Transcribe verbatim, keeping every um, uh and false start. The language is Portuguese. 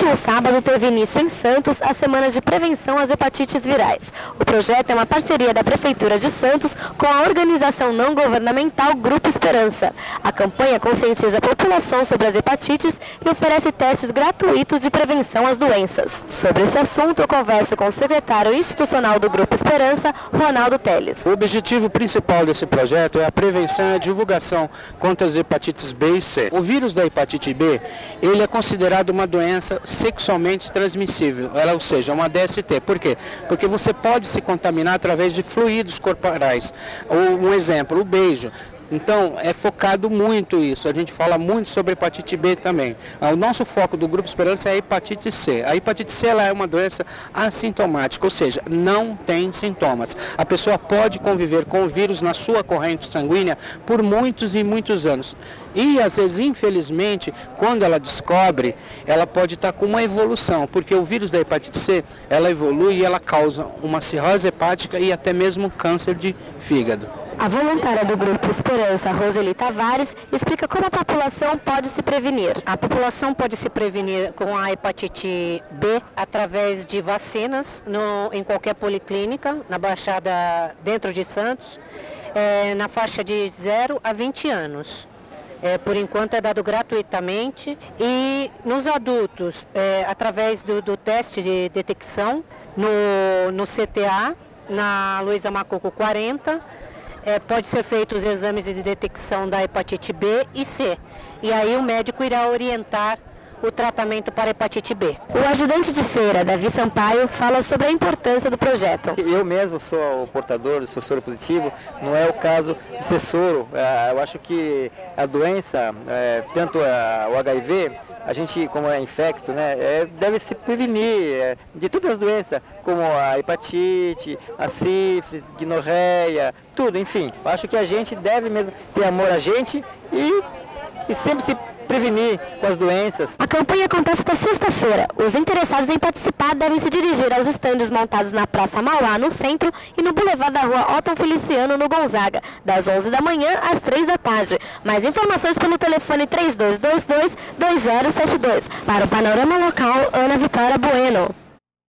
último sábado teve início em Santos as semanas de prevenção às hepatites virais. O projeto é uma parceria da Prefeitura de Santos com a organização não governamental Grupo Esperança. A campanha conscientiza a população sobre as hepatites e oferece testes gratuitos de prevenção às doenças. Sobre esse assunto, eu converso com o secretário institucional do Grupo Esperança, Ronaldo Teles. O objetivo principal desse projeto é a prevenção e a divulgação contra as hepatites B e C. O vírus da hepatite B, ele é considerado uma doença sexualmente transmissível, ela, ou seja, uma D S T. Por quê? Porque você pode se contaminar através de fluidos corporais. Um exemplo, o beijo. Então, é focado muito isso, a gente fala muito sobre hepatite B também. O nosso foco do Grupo Esperança é a hepatite C. A hepatite C ela é uma doença assintomática, ou seja, não tem sintomas. A pessoa pode conviver com o vírus na sua corrente sanguínea por muitos e muitos anos. E, às vezes, infelizmente, quando ela descobre, ela pode estar com uma evolução, porque o vírus da hepatite C, ela evolui e ela causa uma cirrose hepática e até mesmo câncer de fígado. A voluntária do Grupo Esperança, Roseli Tavares, explica como a população pode se prevenir. A população pode se prevenir com a hepatite B através de vacinas no, em qualquer policlínica, na Baixada dentro de Santos, é, na faixa de zero a vinte anos. É, por enquanto é dado gratuitamente e nos adultos, é, através do, do teste de detecção no, no C T A, na Luiza Macuco quarenta, É, pode ser feito os exames de detecção da hepatite B e C. E aí o médico irá orientar o tratamento para a hepatite B. O ajudante de feira, Davi Sampaio, fala sobre a importância do projeto. Eu mesmo sou o portador, sou soro positivo, não é o caso de ser soro. Eu acho que a doença, tanto o H I V, a gente, como é infecto, né, é, deve se prevenir é, de todas as doenças, como a hepatite, a sífilis, gonorreia, tudo, enfim. Eu acho que a gente deve mesmo ter amor a gente e, e sempre se prevenir com as doenças. A campanha acontece até sexta-feira. Os interessados em participar devem se dirigir aos estandes montados na Praça Mauá, no centro, e no Boulevard da Rua Otton Feliciano, no Gonzaga, das onze da manhã às três da tarde. Mais informações pelo telefone três dois dois dois, dois zero sete dois. Para o Panorama Local, Ana Vitória Bueno.